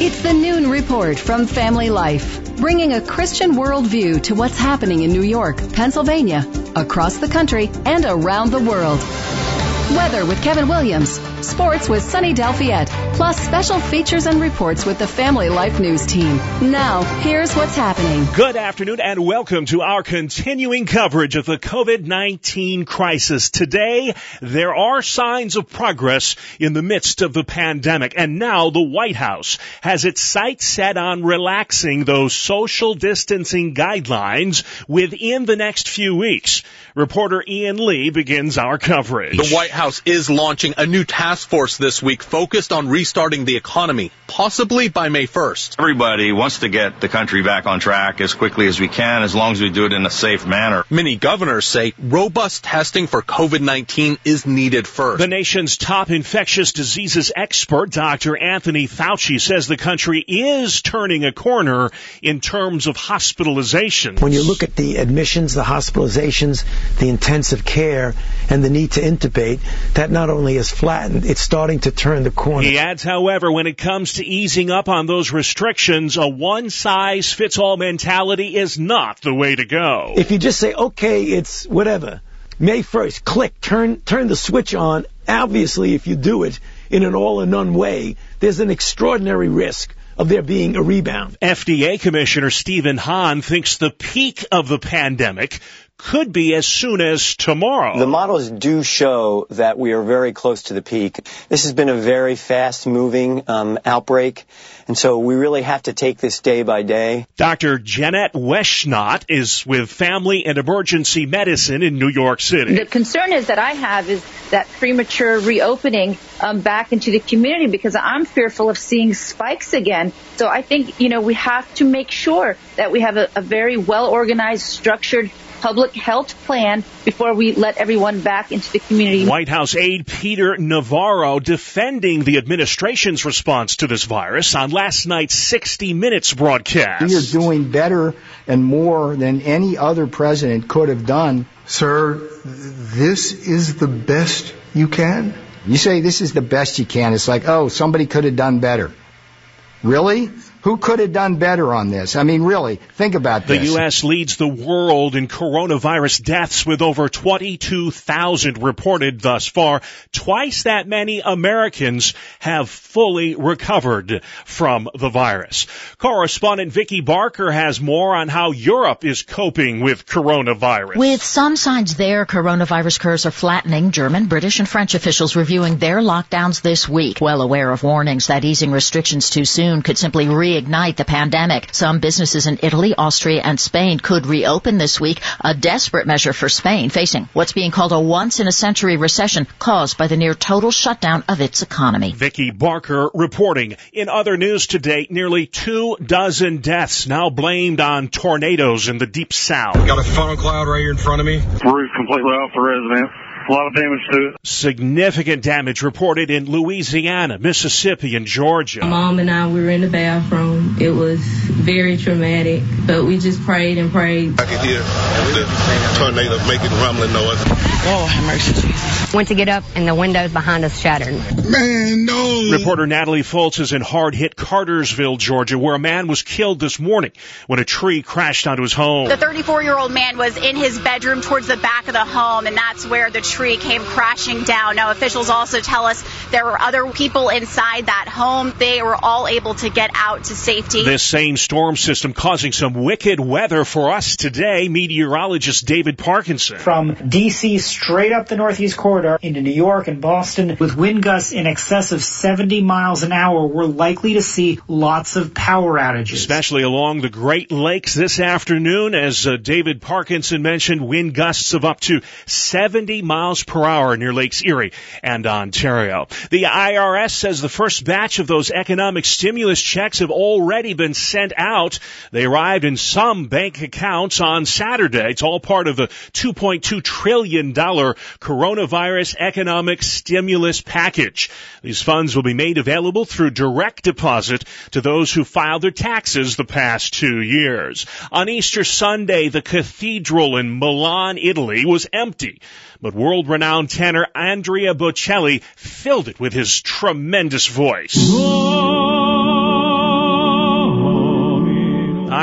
It's the Noon Report from Family Life, bringing a Christian worldview to what's happening in New York, Pennsylvania, across the country, and around the world. Weather with Kevin Williams, sports with Sunny Delfiette, plus special features and reports with the Family Life News team. Now, here's what's happening. Good afternoon and welcome to our continuing coverage of the COVID-19 crisis. Today, there are signs of progress in the midst of the pandemic, and now the White House has its sights set on relaxing those social distancing guidelines within the next few weeks. Reporter Ian Lee begins our coverage. The White House is launching a new task force this week focused on restarting the economy, possibly by May 1st. Everybody wants to get the country back on track as quickly as we can, as long as we do it in a safe manner. Many governors say robust testing for COVID-19 is needed first. The nation's top infectious diseases expert, Dr. Anthony Fauci, says the country is turning a corner in terms of hospitalizations. When you look at the admissions, the hospitalizations, the intensive care, and the need to intubate, that not only is flattened, it's starting to turn the corner. He adds, however, when it comes to easing up on those restrictions, a one-size-fits-all mentality is not the way to go. If you just say, okay, it's whatever, May 1st, click, turn the switch on, obviously if you do it in an all-or-none way, there's an extraordinary risk of there being a rebound. FDA Commissioner Stephen Hahn thinks the peak of the pandemic could be as soon as tomorrow. The models do show that we are very close to the peak. This has been a very fast-moving outbreak, and so we really have to take this day by day. Dr. Jeanette Weschnott is with Family and Emergency Medicine in New York City. The concern that I have is that premature reopening back into the community, because I'm fearful of seeing spikes again. So I think, we have to make sure that we have a very well-organized, structured public health plan before we let everyone back into the community. White House aide Peter Navarro defending the administration's response to this virus on last night's 60 Minutes broadcast. We are doing better and more than any other president could have done. Sir, this is the best you can? You say this is the best you can. It's like, oh, somebody could have done better. Really? Who could have done better on this? I mean, really, think about this. The U.S. leads the world in coronavirus deaths with over 22,000 reported thus far. Twice that many Americans have fully recovered from the virus. Correspondent Vicki Barker has more on how Europe is coping with coronavirus. With some signs there, coronavirus curves are flattening. German, British, and French officials reviewing their lockdowns this week, well aware of warnings that easing restrictions too soon could simply reignite the pandemic. Some businesses in Italy, Austria, and Spain could reopen this week, a desperate measure for Spain, facing what's being called a once-in-a-century recession caused by the near-total shutdown of its economy. Vicki Barker reporting. In other news today, nearly 24 deaths now blamed on tornadoes in the Deep South. Got a funnel cloud right here in front of me. Roof completely off the residence. A lot of damage to it. Significant damage reported in Louisiana, Mississippi, and Georgia. My mom and I, we were in the bathroom. It was very traumatic, but we just prayed and prayed. I could hear the tornado making rumbling noise. Oh, have mercy, Jesus. Went to get up, and the windows behind us shattered. Man, no. Reporter Natalie Foltz is in hard-hit Cartersville, Georgia, where a man was killed this morning when a tree crashed onto his home. The 34-year-old man was in his bedroom towards the back of the home, and that's where the tree came crashing down. Now, officials also tell us there were other people inside that home. They were all able to get out to safety. This same storm system causing some wicked weather for us today. Meteorologist David Parkinson. From D.C. straight up the Northeast Corridor into New York and Boston, with wind gusts in excess of 70 miles an hour, we're likely to see lots of power outages. Especially along the Great Lakes this afternoon, as David Parkinson mentioned, wind gusts of up to 70 miles per hour near Lakes Erie and Ontario. The IRS says the first batch of those economic stimulus checks have already been sent out. They arrived in some bank accounts on Saturday. It's all part of the $2.2 trillion coronavirus economic stimulus package. These funds will be made available through direct deposit to those who filed their taxes the past 2 years. On Easter Sunday, the cathedral in Milan, Italy was empty, but world-renowned tenor Andrea Bocelli filled it with his tremendous voice.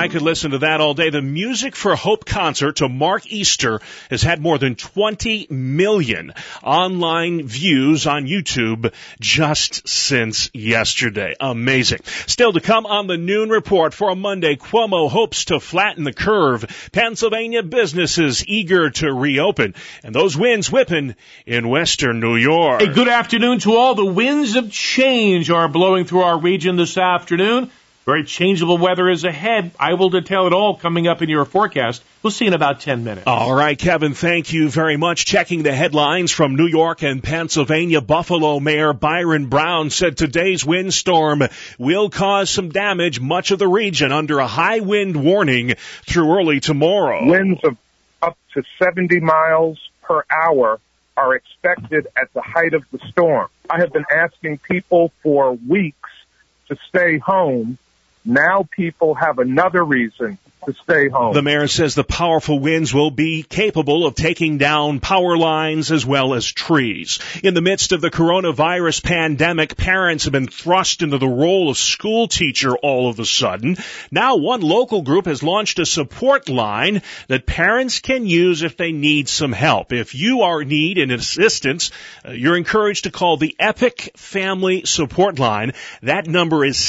I could listen to that all day. The Music for Hope concert to mark Easter has had more than 20 million online views on YouTube just since yesterday. Amazing. Still to come on the Noon Report for a Monday, Cuomo hopes to flatten the curve. Pennsylvania businesses eager to reopen. And those winds whipping in western New York. Hey, good afternoon to all. The winds of change are blowing through our region this afternoon. Very changeable weather is ahead. I will detail it all coming up in your forecast. We'll see in about 10 minutes. All right, Kevin, thank you very much. Checking the headlines from New York and Pennsylvania, Buffalo Mayor Byron Brown said today's windstorm will cause some damage, much of the region under a high wind warning through early tomorrow. Winds of up to 70 miles per hour are expected at the height of the storm. I have been asking people for weeks to stay home. Now people have another reason to stay home. The mayor says the powerful winds will be capable of taking down power lines as well as trees. In the midst of the coronavirus pandemic, parents have been thrust into the role of school teacher all of a sudden. Now one local group has launched a support line that parents can use if they need some help. If you are in need and assistance, you're encouraged to call the Epic Family Support Line. That number is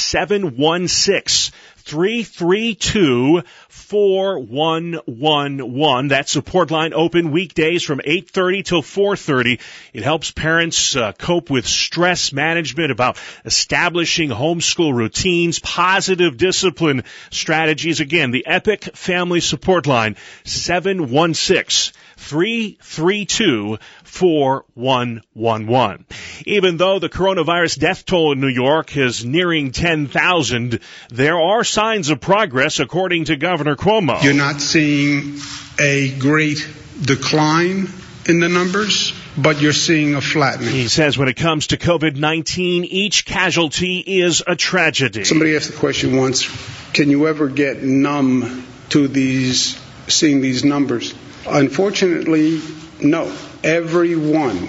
716-332-4111. That support line open weekdays from 8:30 till 4:30. It helps parents cope with stress management, about establishing homeschool routines, positive discipline strategies. Again, the Epic Family Support Line, 716-332-4111. Even though the coronavirus death toll in New York is nearing 10,000, there are signs of progress, according to Governor Cuomo. You're not seeing a great decline in the numbers, but you're seeing a flattening. He says when it comes to COVID-19, each casualty is a tragedy. Somebody asked the question once, can you ever get numb to seeing these numbers? Unfortunately, no. Everyone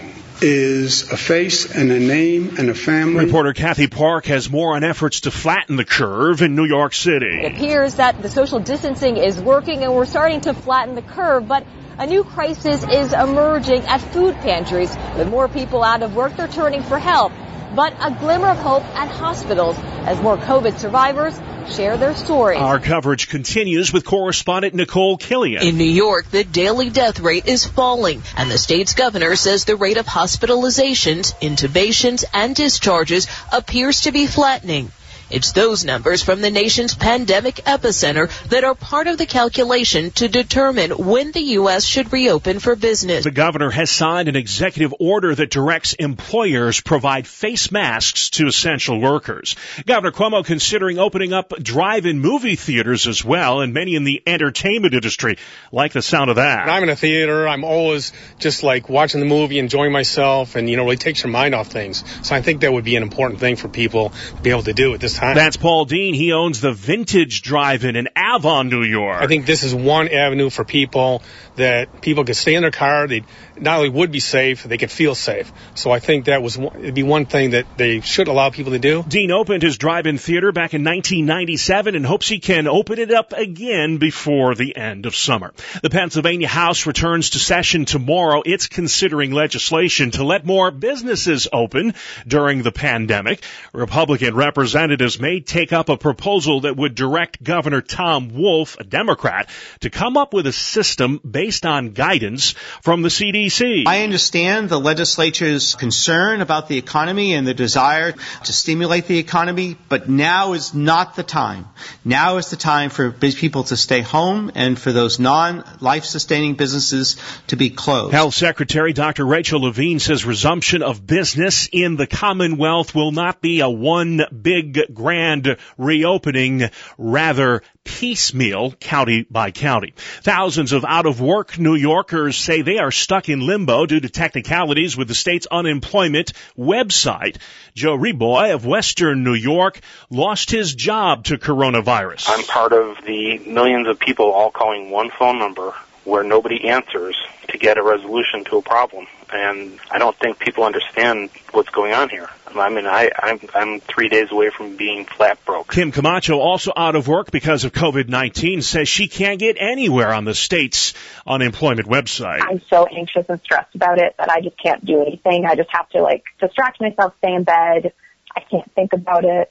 is a face and a name and a family. Reporter Kathy Park has more on efforts to flatten the curve in New York City. It appears that the social distancing is working and we're starting to flatten the curve, but a new crisis is emerging at food pantries. With more people out of work, they're turning for help. But a glimmer of hope at hospitals as more COVID survivors share their stories. Our coverage continues with correspondent Nicole Killian. In New York, the daily death rate is falling, and the state's governor says the rate of hospitalizations, intubations, and discharges appears to be flattening. It's those numbers from the nation's pandemic epicenter that are part of the calculation to determine when the U.S. should reopen for business. The governor has signed an executive order that directs employers provide face masks to essential workers. Governor Cuomo considering opening up drive-in movie theaters as well, and many in the entertainment industry like the sound of that. When I'm in a theater, I'm always just like watching the movie, enjoying myself, and, really takes your mind off things. So I think that would be an important thing for people to be able to do at this time. That's Paul Dean. He owns the Vintage Drive-In in Avon, New York. I think this is one avenue for people that people could stay in their car. They not only would be safe, they could feel safe. So I think it'd be one thing that they should allow people to do. Dean opened his drive-in theater back in 1997 and hopes he can open it up again before the end of summer. The Pennsylvania House returns to session tomorrow. It's considering legislation to let more businesses open during the pandemic. Republican representatives may take up a proposal that would direct Governor Tom Wolf, a Democrat, to come up with a system based on guidance from the CDC. I understand the legislature's concern about the economy and the desire to stimulate the economy, but now is not the time. Now is the time for people to stay home and for those non-life-sustaining businesses to be closed. Health Secretary Dr. Rachel Levine says resumption of business in the Commonwealth will not be a one big grand reopening, rather piecemeal, county by county. Thousands of out-of-work New Yorkers say they are stuck in limbo due to technicalities with the state's unemployment website. Joe Reboy of Western New York lost his job to coronavirus. I'm part of the millions of people all calling one phone number, where nobody answers to get a resolution to a problem. And I don't think people understand what's going on here. I mean, I'm 3 days away from being flat broke. Kim Camacho, also out of work because of COVID-19, says she can't get anywhere on the state's unemployment website. I'm so anxious and stressed about it that I just can't do anything. I just have to, distract myself, stay in bed. I can't think about it.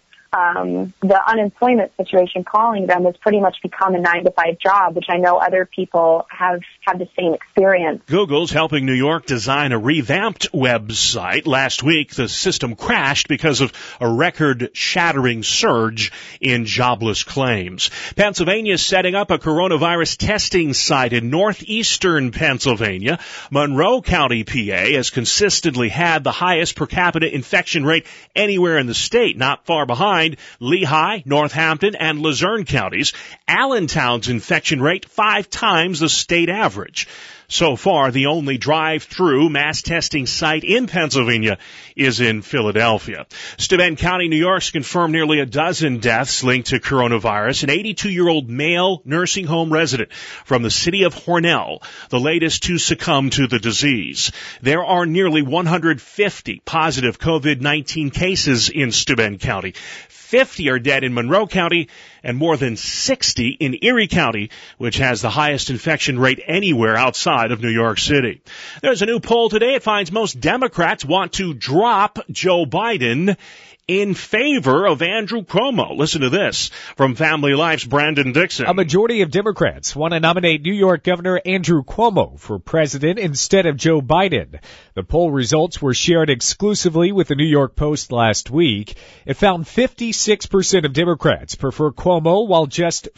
The unemployment situation, calling them, has pretty much become a 9-to-5 job, which I know other people have had the same experience. Google's helping New York design a revamped website. Last week, the system crashed because of a record-shattering surge in jobless claims. Pennsylvania is setting up a coronavirus testing site in northeastern Pennsylvania. Monroe County, PA, has consistently had the highest per capita infection rate anywhere in the state, not far behind Lehigh, Northampton, and Luzerne counties. Allentown's infection rate 5 times the state average. So far, the only drive-through mass testing site in Pennsylvania is in Philadelphia. Steuben County, New York's confirmed nearly a dozen deaths linked to coronavirus. An 82-year-old male nursing home resident from the city of Hornell, the latest to succumb to the disease. There are nearly 150 positive COVID-19 cases in Steuben County. 50 are dead in Monroe County, and more than 60 in Erie County, which has the highest infection rate anywhere outside of New York City. There's a new poll today. It finds most Democrats want to drop Joe Biden in favor of Andrew Cuomo. Listen to this from Family Life's Brandon Dixon. A majority of Democrats want to nominate New York Governor Andrew Cuomo for president instead of Joe Biden. The poll results were shared exclusively with the New York Post last week. It found 56% of Democrats prefer Cuomo, while just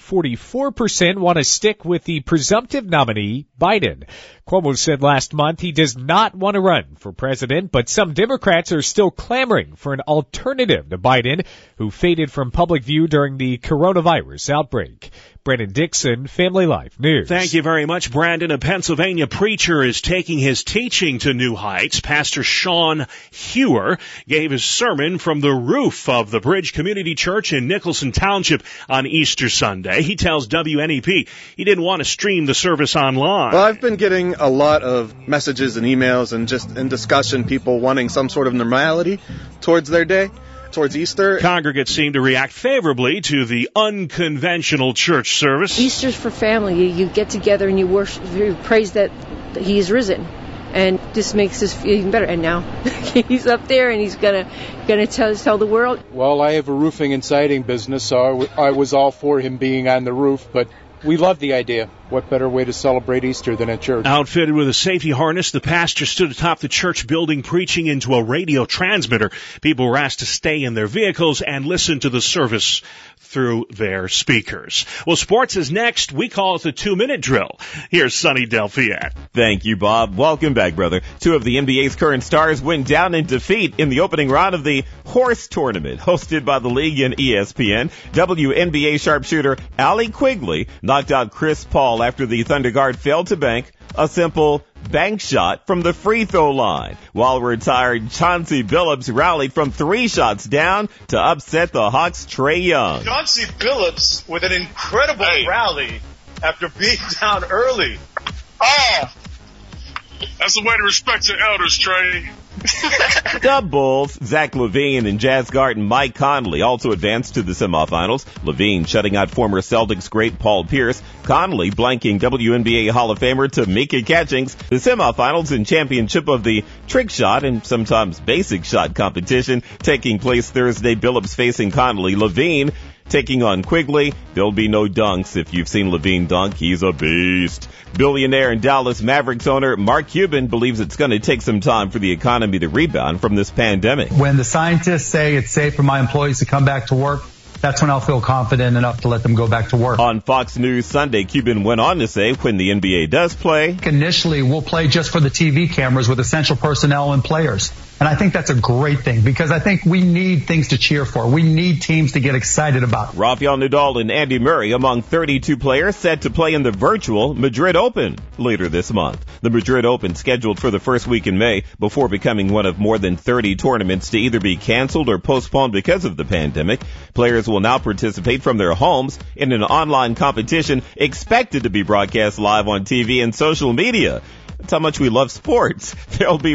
44% want to stick with the presumptive nominee, Biden. Cuomo said last month he does not want to run for president, but some Democrats are still clamoring for an alternative to Biden, who faded from public view during the coronavirus outbreak. Brandon Dixon, Family Life News. Thank you very much, Brandon. A Pennsylvania preacher is taking his teaching to new heights. Pastor Sean Hewer gave his sermon from the roof of the Bridge Community Church in Nicholson Township on Easter Sunday. He tells WNEP he didn't want to stream the service online. Well, I've been getting a lot of messages and emails and just in discussion, people wanting some sort of normality towards their day. Towards Easter. Congregates seem to react favorably to the unconventional church service. Easter's for family. You get together and you worship, you praise that he is risen. And this makes us feel even better. And now he's up there and he's gonna tell the world. Well, I have a roofing and siding business, so I was all for him being on the roof, but we love the idea. What better way to celebrate Easter than at church? Outfitted with a safety harness, the pastor stood atop the church building preaching into a radio transmitter. People were asked to stay in their vehicles and listen to the service through their speakers. Well, sports is next. We call it the 2-minute drill. Here's Sonny Delfiat. Thank you, Bob. Welcome back, brother. 2 of the NBA's current stars went down in defeat in the opening round of the horse tournament hosted by the league and ESPN. WNBA sharpshooter Allie Quigley knocked out Chris Paul after the Thunder guard failed to bank a simple bank shot from the free throw line, while retired Chauncey Billups rallied from 3 shots down to upset the Hawks' Trae Young. Chauncey Billups with an incredible rally after being down early. Oh, that's the way to respect your elders, Trae. The Bulls, Zach LaVine and Jazz guard Mike Conley also advanced to the semifinals. LaVine shutting out former Celtics great Paul Pierce. Conley blanking WNBA Hall of Famer Tamika Catchings. The semifinals and championship of the trick shot and sometimes basic shot competition taking place Thursday. Billups facing Conley. LaVine taking on Quigley. There'll be no dunks. If you've seen LaVine dunk, he's a beast. Billionaire and Dallas Mavericks owner Mark Cuban believes it's going to take some time for the economy to rebound from this pandemic. When the scientists say it's safe for my employees to come back to work, that's when I'll feel confident enough to let them go back to work. On Fox News Sunday, Cuban went on to say when the NBA does play, initially we'll play just for the TV cameras with essential personnel and players. And I think that's a great thing because I think we need things to cheer for. We need teams to get excited about. Rafael Nadal and Andy Murray among 32 players set to play in the virtual Madrid Open later this month. The Madrid Open scheduled for the first week in May before becoming one of more than 30 tournaments to either be canceled or postponed because of the pandemic. Players will now participate from their homes in an online competition expected to be broadcast live on TV and social media. That's how much we love sports. There'll be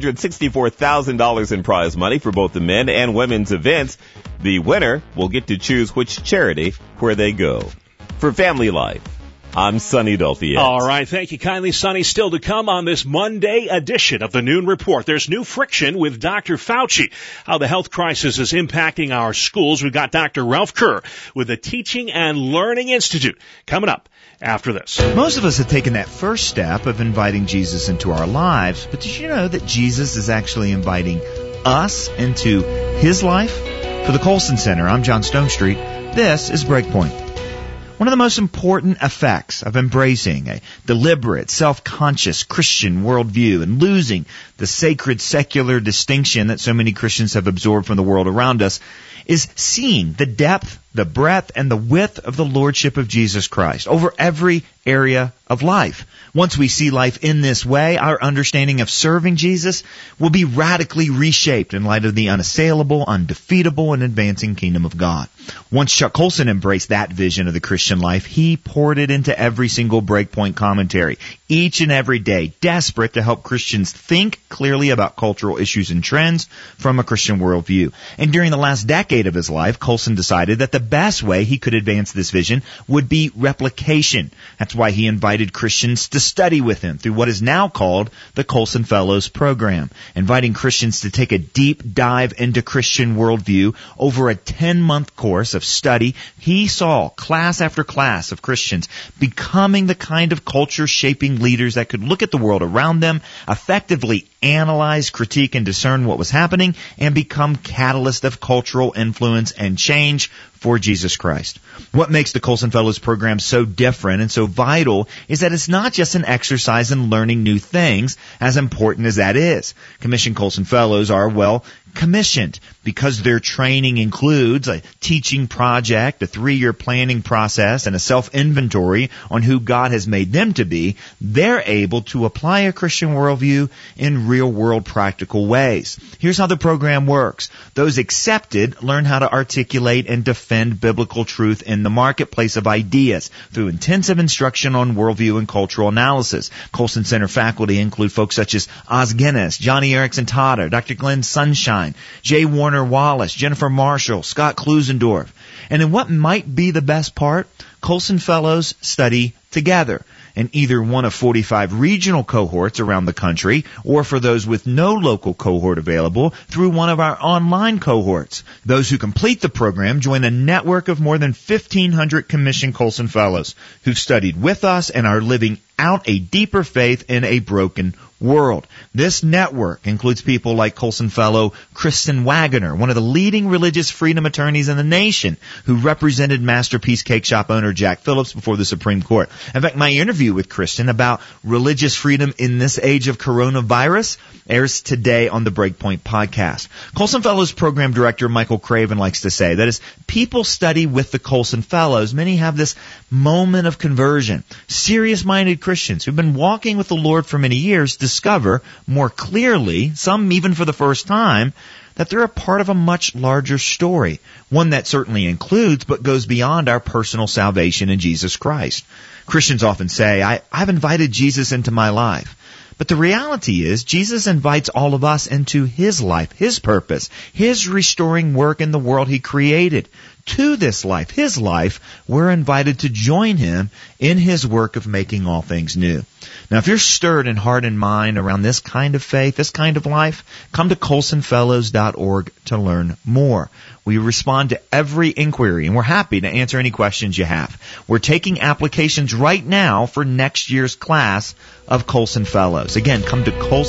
$164,000 in prize money for both the men and women's events. The winner will get to choose which charity where they go. For Family Life, I'm Sonny Dolphy. All right. Thank you kindly, Sonny. Still to come on this Monday edition of the Noon Report. There's new friction with Dr. Fauci. How the health crisis is impacting our schools. We've got Dr. Ralph Kerr with the Teaching and Learning Institute coming up after this. Most of us have taken that first step of inviting Jesus into our lives, but did you know that Jesus is actually inviting us into his life? For the Colson Center, I'm John Stonestreet. This is Breakpoint. One of the most important effects of embracing a deliberate, self-conscious Christian worldview and losing the sacred secular distinction that so many Christians have absorbed from the world around us is seeing the depth, the breadth, and the width of the lordship of Jesus Christ over every area of life. Once we see life in this way, our understanding of serving Jesus will be radically reshaped in light of the unassailable, undefeatable, and advancing kingdom of God. Once Chuck Colson embraced that vision of the Christian life, he poured it into every single Breakpoint commentary, each and every day, desperate to help Christians think clearly about cultural issues and trends from a Christian worldview. And during the last decade of his life, Colson decided that the best way he could advance this vision would be replication. That's why he invited Christians to study with him through what is now called the Colson Fellows Program, inviting Christians to take a deep dive into Christian worldview over a 10-month course of study. He saw class after class of Christians becoming the kind of culture-shaping leaders that could look at the world around them, effectively analyze, critique, and discern what was happening, and become catalysts of cultural influence and change for Jesus Christ. What makes the Colson Fellows Program so different and so vital is that it's not just an exercise in learning new things, as important as that is. Commissioned Colson Fellows are, well, commissioned because their training includes a teaching project, a 3-year planning process, and a self-inventory on who God has made them to be. They're able to apply a Christian worldview in real-world practical ways. Here's how the program works. Those accepted learn how to articulate and defend biblical truth in the marketplace of ideas through intensive instruction on worldview and cultural analysis. Colson Center faculty include folks such as Oz Guinness, Johnny Erickson Totter, Dr. Glenn Sunshine, Jay Warner Wallace, Jennifer Marshall, Scott Klusendorf. And in what might be the best part, Colson Fellows study together in either one of 45 regional cohorts around the country, or for those with no local cohort available, through one of our online cohorts. Those who complete the program join a network of more than 1,500 commissioned Colson Fellows who've studied with us and are living out a deeper faith in a broken world. This network includes people like Colson Fellow Kristen Wagoner, one of the leading religious freedom attorneys in the nation, who represented Masterpiece Cake Shop owner Jack Phillips before the Supreme Court. In fact, my interview with Kristen about religious freedom in this age of coronavirus airs today on the Breakpoint podcast. Colson Fellows Program Director Michael Craven likes to say that as people study with the Colson Fellows, many have this moment of conversion. Serious-minded Christians who've been walking with the Lord for many years discover more clearly, some even for the first time, that they're a part of a much larger story, one that certainly includes but goes beyond our personal salvation in Jesus Christ. Christians often say, I've invited Jesus into my life. But the reality is, Jesus invites all of us into His life, His purpose, His restoring work in the world He created. To this life, His life, we're invited to join Him in His work of making all things new. Now, if you're stirred in heart and mind around this kind of faith, this kind of life, come to colsonfellows.org to learn more. We respond to every inquiry, and we're happy to answer any questions you have. We're taking applications right now for next year's class of Colson Fellows. Again, come to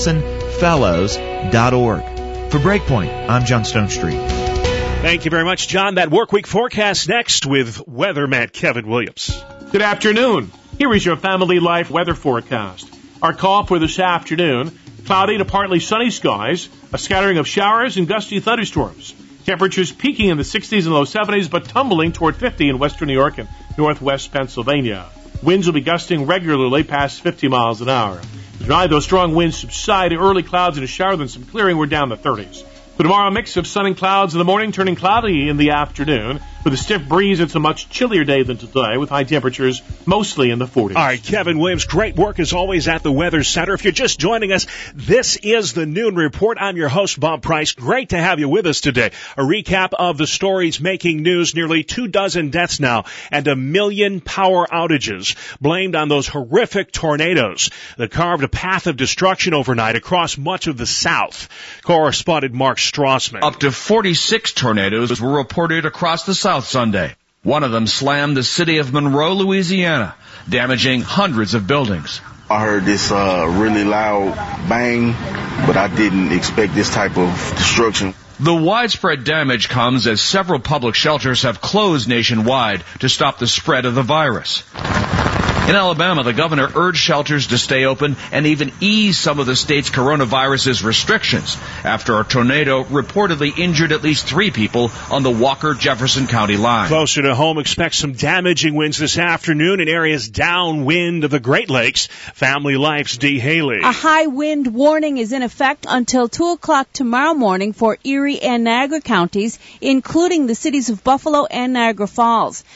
colsonfellows.org. For Breakpoint, I'm John Stonestreet. Thank you very much, John. That workweek forecast next with weatherman Kevin Williams. Good afternoon. Here is your family life weather forecast. Our call for this afternoon, Cloudy to partly sunny skies, a scattering of showers and gusty thunderstorms. Temperatures peaking in the 60s and low 70s, but tumbling toward 50 in western New York and northwest Pennsylvania. Winds will be gusting regularly past 50 miles an hour. Tonight, those strong winds subside. Early clouds and a shower, then some clearing. We're down to 30s. For tomorrow, a mix of sun and clouds in the morning, turning cloudy in the afternoon. With a stiff breeze, it's a much chillier day than today, with high temperatures mostly in the 40s. All right, Kevin Williams, great work as always at the Weather Center. If you're just joining us, this is the Noon Report. I'm your host, Bob Price. Great to have you with us today. A recap of the stories making news. Nearly 24 deaths now and 1 million power outages blamed on those horrific tornadoes that carved a path of destruction overnight across much of the South. Correspondent Mark Strassman. Up to 46 tornadoes were reported across the South Sunday. One of them slammed the city of Monroe, Louisiana, damaging hundreds of buildings. I heard this really loud bang, but I didn't expect this type of destruction. The widespread damage comes as several public shelters have closed nationwide to stop the spread of the virus. In Alabama, the governor urged shelters to stay open and even ease some of the state's coronavirus's restrictions after a tornado reportedly injured at least 3 people on the Walker-Jefferson County line. Closer to home, expect some damaging winds this afternoon in areas downwind of the Great Lakes. Family Life's Dee Haley. A high wind warning is in effect until 2 o'clock tomorrow morning for Erie and Niagara counties, including the cities of Buffalo and Niagara Falls.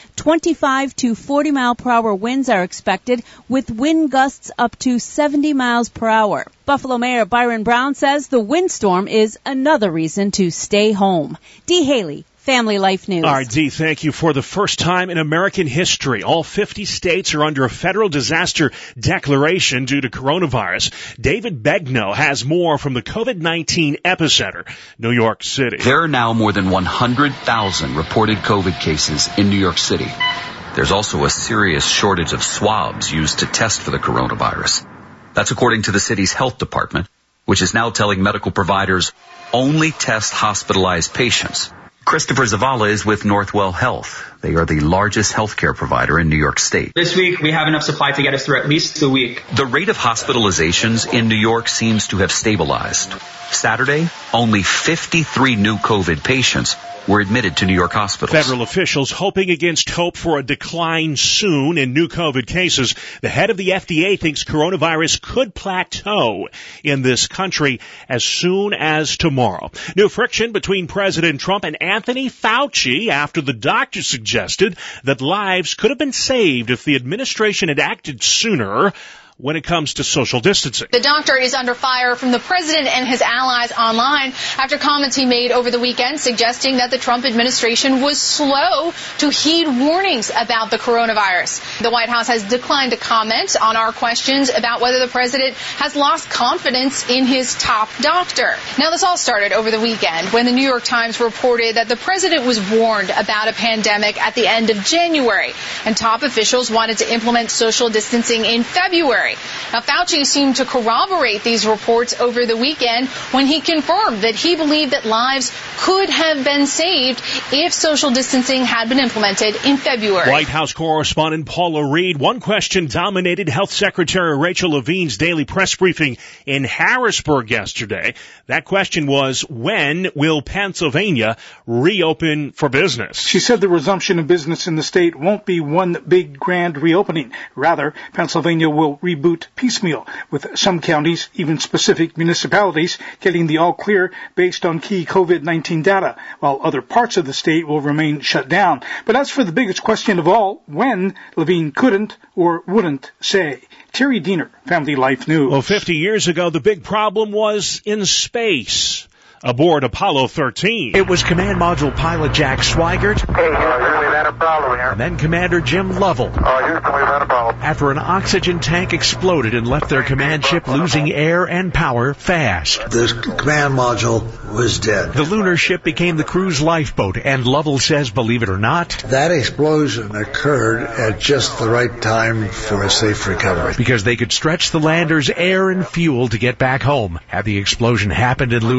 25 to 40 mile per hour winds are expected, with wind gusts up to 70 miles per hour. Buffalo Mayor Byron Brown says the windstorm is another reason to stay home. Dee Haley, Family Life News. All right, Dee, thank you. For the first time in American history, all 50 states are under a federal disaster declaration due to coronavirus. David Begnaud has more from the COVID-19 epicenter, New York City. There are now more than 100,000 reported COVID cases in New York City. There's also a serious shortage of swabs used to test for the coronavirus. That's according to the city's health department, which is now telling medical providers only test hospitalized patients. Christopher Zavala is with Northwell Health. They are the largest healthcare provider in New York State. This week, we have enough supply to get us through at least a week. The rate of hospitalizations in New York seems to have stabilized. Saturday, only 53 new COVID patients were admitted to New York hospitals. Federal officials hoping against hope for a decline soon in new COVID cases. The head of the FDA thinks coronavirus could plateau in this country as soon as tomorrow. New friction between President Trump and Anthony Fauci after the doctor suggested that lives could have been saved if the administration had acted sooner when it comes to social distancing. The doctor is under fire from the president and his allies online after comments he made over the weekend suggesting that the Trump administration was slow to heed warnings about the coronavirus. The White House has declined to comment on our questions about whether the president has lost confidence in his top doctor. Now, this all started over the weekend when the New York Times reported that the president was warned about a pandemic at the end of January, and top officials wanted to implement social distancing in February. Now, Fauci seemed to corroborate these reports over the weekend when he confirmed that he believed that lives could have been saved if social distancing had been implemented in February. White House correspondent Paula Reed. One question dominated Health Secretary Rachel Levine's daily press briefing in Harrisburg yesterday. That question was, when will Pennsylvania reopen for business? She said the resumption of business in the state won't be one big grand reopening. Rather, Pennsylvania will reboot piecemeal, with some counties, even specific municipalities, getting the all clear based on key COVID-19 data, while other parts of the state will remain shut down. But as for the biggest question of all, when, Levine couldn't or wouldn't say. Terry Diener, Family Life News. Well, 50 years ago, the big problem was in space. Aboard Apollo 13. It was Command Module pilot Jack Swigert. Hey, Houston, we've had a problem here. And then Commander Jim Lovell. Houston, we've had a problem. After an oxygen tank exploded and left their command ship losing air and power fast. The command module was dead. The lunar ship became the crew's lifeboat, and Lovell says, believe it or not, that explosion occurred at just the right time for a safe recovery. Because they could stretch the lander's air and fuel to get back home. Had the explosion happened in lunar orbit,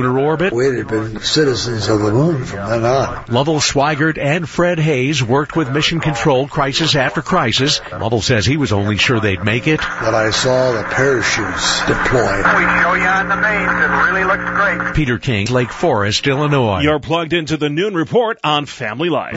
it. We'd have been citizens of the moon from then on. Lovell Swigert and Fred Hayes worked with Mission Control crisis after crisis. Lovell says he was only sure they'd make it. But I saw the parachutes deploy. We show you on the mains. It really looks great. Peter King, Lake Forest, Illinois. You're plugged into the Noon Report on Family Life.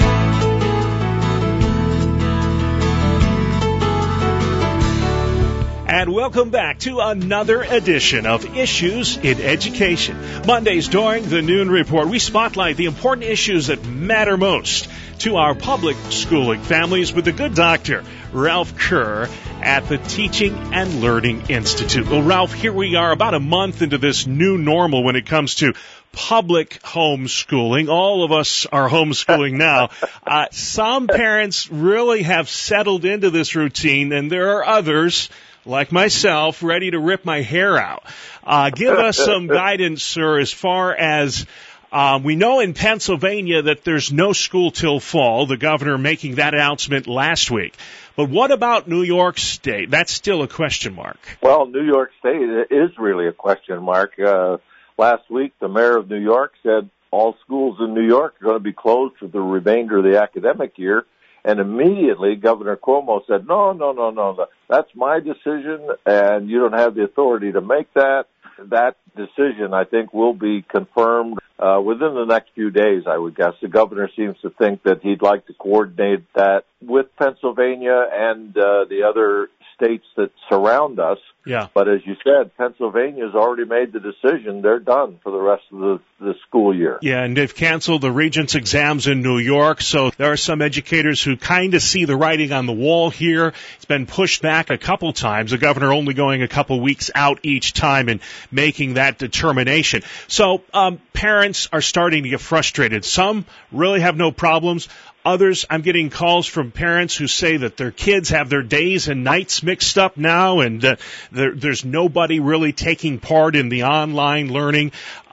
And welcome back to another edition of Issues in Education. Mondays during the Noon Report, we spotlight the important issues that matter most to our public schooling families with the good doctor, Ralph Kerr, at the Teaching and Learning Institute. Well, Ralph, here we are about a month into this new normal when it comes to public homeschooling. All of us are homeschooling now. Some parents really have settled into this routine, and there are others, like myself, ready to rip my hair out. Give us some guidance, sir, as far as we know in Pennsylvania that there's no school till fall, the governor making that announcement last week. But what about New York State? That's still a question mark. Well, New York State is really a question mark. Last week, the mayor of New York said all schools in New York are going to be closed for the remainder of the academic year. And immediately, Governor Cuomo said, no, that's my decision, and you don't have the authority to make that. That decision, I think, will be confirmed within the next few days, I would guess. The governor seems to think that he'd like to coordinate that with Pennsylvania and the other states that surround us. Yeah. But as you said, Pennsylvania's already made the decision. They're done for the rest of the school year. Yeah, and they've canceled the Regents exams in New York, so there are some educators who kind of see the writing on the wall here. It's been pushed back a couple times, the governor only going a couple weeks out each time and making that determination. So parents are starting to get frustrated. Some really have no problems. Others, I'm getting calls from parents who say that their kids have their days and nights mixed up now, and there's nobody really taking part in the online learning.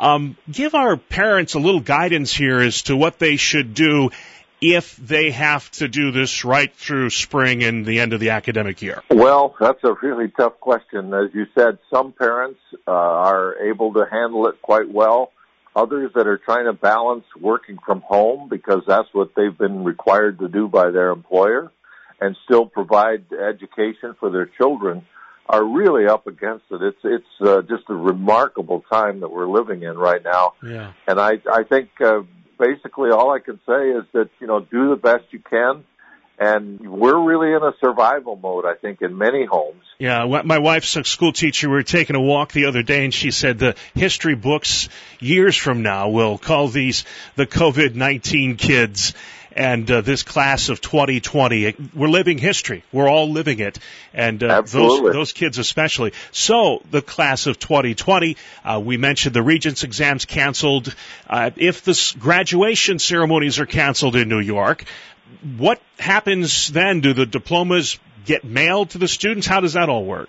Give our parents a little guidance here as to what they should do if they have to do this right through spring and the end of the academic year. Well, that's a really tough question. As you said, some parents are able to handle it quite well. Others that are trying to balance working from home because that's what they've been required to do by their employer and still provide education for their children are really up against it. It's just a remarkable time that we're living in right now. Yeah. And I think basically all I can say is that, do the best you can. And we're really in a survival mode, I think, in many homes. Yeah, my wife's a school teacher. We were taking a walk the other day, and she said the history books years from now will call these the COVID-19 kids. And this class of 2020, we're living history. We're all living it. And those kids especially. So the class of 2020, we mentioned the Regents exams canceled. If the graduation ceremonies are canceled in New York, what happens then? Do the diplomas get mailed to the students? How does that all work?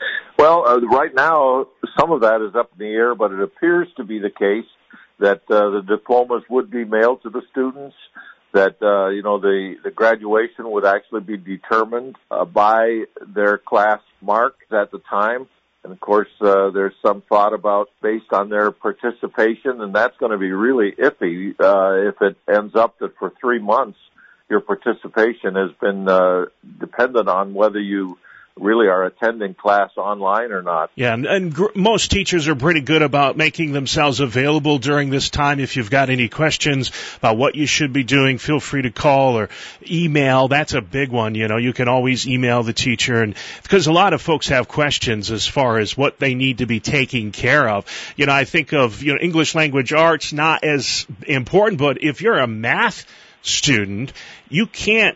Well, right now, some of that is up in the air, but it appears to be the case that the diplomas would be mailed to the students, that, the graduation would actually be determined by their class marks at the time. And, of course, there's some thought about based on their participation, and that's going to be really iffy if it ends up that for 3 months, your participation has been dependent on whether you really are attending class online or not. Yeah, and most teachers are pretty good about making themselves available during this time. If you've got any questions about what you should be doing, feel free to call or email. That's a big one. You can always email the teacher, and because a lot of folks have questions as far as what they need to be taking care of. I think of English language arts not as important, but if you're a math student, you can't,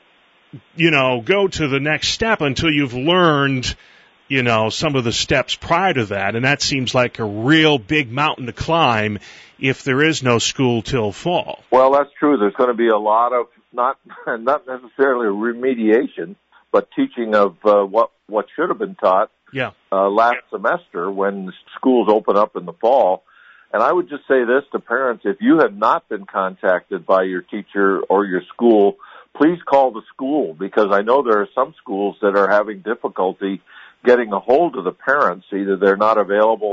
go to the next step until you've learned, some of the steps prior to that. And that seems like a real big mountain to climb if there is no school till fall. Well, that's true. There's going to be a lot of, not necessarily remediation, but teaching of what should have been taught last semester when schools open up in the fall. And I would just say this to parents, if you have not been contacted by your teacher or your school, please call the school, because I know there are some schools that are having difficulty getting a hold of the parents. Either they're not available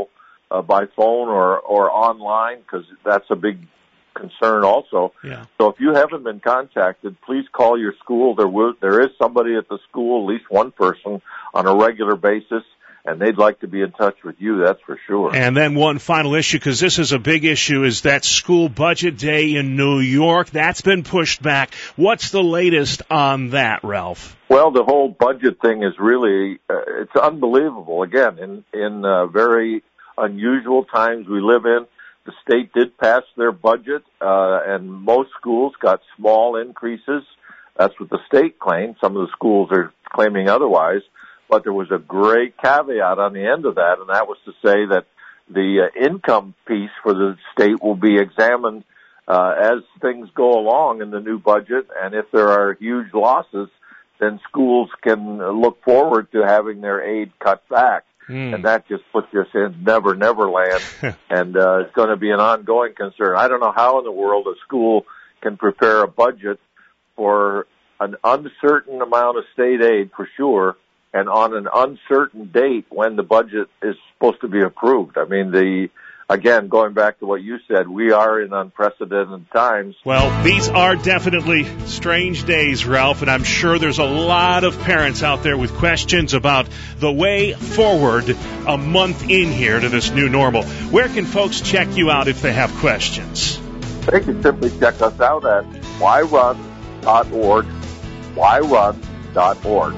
by phone or online, because that's a big concern also. Yeah. So if you haven't been contacted, please call your school. There is somebody at the school, at least one person, on a regular basis, and they'd like to be in touch with you, that's for sure. And then one final issue, because this is a big issue, is that school budget day in New York. That's been pushed back. What's the latest on that, Ralph? Well, the whole budget thing is really, it's unbelievable. Again, in very unusual times we live in, the state did pass their budget, and most schools got small increases. That's what the state claimed. Some of the schools are claiming otherwise. But there was a great caveat on the end of that, and that was to say that the income piece for the state will be examined as things go along in the new budget, and if there are huge losses, then schools can look forward to having their aid cut back. And that just puts us in never land, and it's going to be an ongoing concern. I don't know how in the world a school can prepare a budget for an uncertain amount of state aid, for sure, and on an uncertain date when the budget is supposed to be approved. I mean, again, going back to what you said, we are in unprecedented times. Well, these are definitely strange days, Ralph, and I'm sure there's a lot of parents out there with questions about the way forward a month in here to this new normal. Where can folks check you out if they have questions? They can simply check us out at whyrun.org, whyrun.org.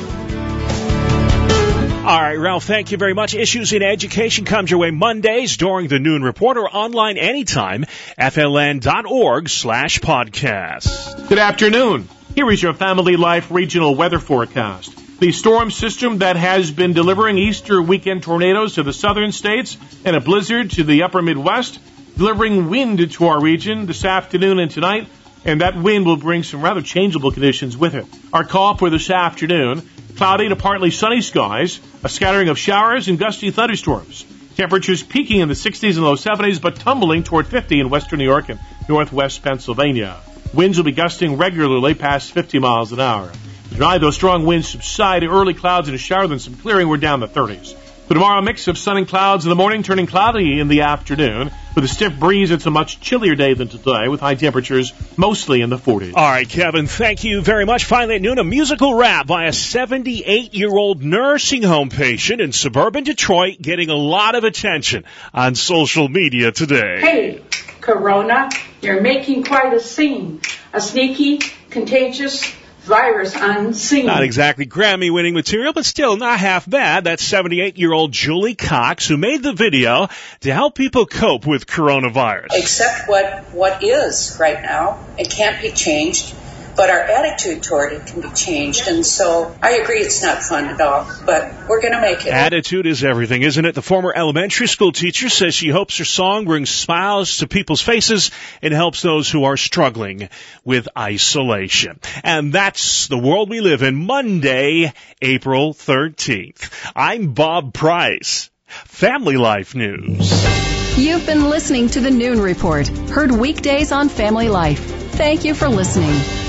All right, Ralph, thank you very much. Issues in Education comes your way Mondays during the Noon Report or online anytime, fln.org/podcast. Good afternoon. Here is your Family Life regional weather forecast. The storm system that has been delivering Easter weekend tornadoes to the southern states and a blizzard to the upper Midwest, delivering wind to our region this afternoon and tonight, and that wind will bring some rather changeable conditions with it. Our call for this afternoon: cloudy to partly sunny skies, a scattering of showers and gusty thunderstorms. Temperatures peaking in the 60s and low 70s, but tumbling toward 50 in western New York and northwest Pennsylvania. Winds will be gusting regularly past 50 miles an hour. Tonight, those strong winds subside. Early clouds and a shower, then some clearing. We're down to 30s. For tomorrow, a mix of sun and clouds in the morning, turning cloudy in the afternoon. With a stiff breeze, it's a much chillier day than today, with high temperatures mostly in the 40s. All right, Kevin, thank you very much. Finally at noon, a musical rap by a 78-year-old nursing home patient in suburban Detroit getting a lot of attention on social media today. Hey, Corona, you're making quite a scene. A sneaky, contagious virus unseen. Not exactly Grammy-winning material, but still not half bad. That's 78-year-old Julie Cox, who made the video to help people cope with coronavirus. Accept what is right now. It can't be changed, but our attitude toward it can be changed. And so I agree it's not fun at all, but we're going to make it. Attitude is everything, isn't it? The former elementary school teacher says she hopes her song brings smiles to people's faces and helps those who are struggling with isolation. And that's the world we live in, Monday, April 13th. I'm Bob Price. Family Life News. You've been listening to the Noon Report, heard weekdays on Family Life. Thank you for listening.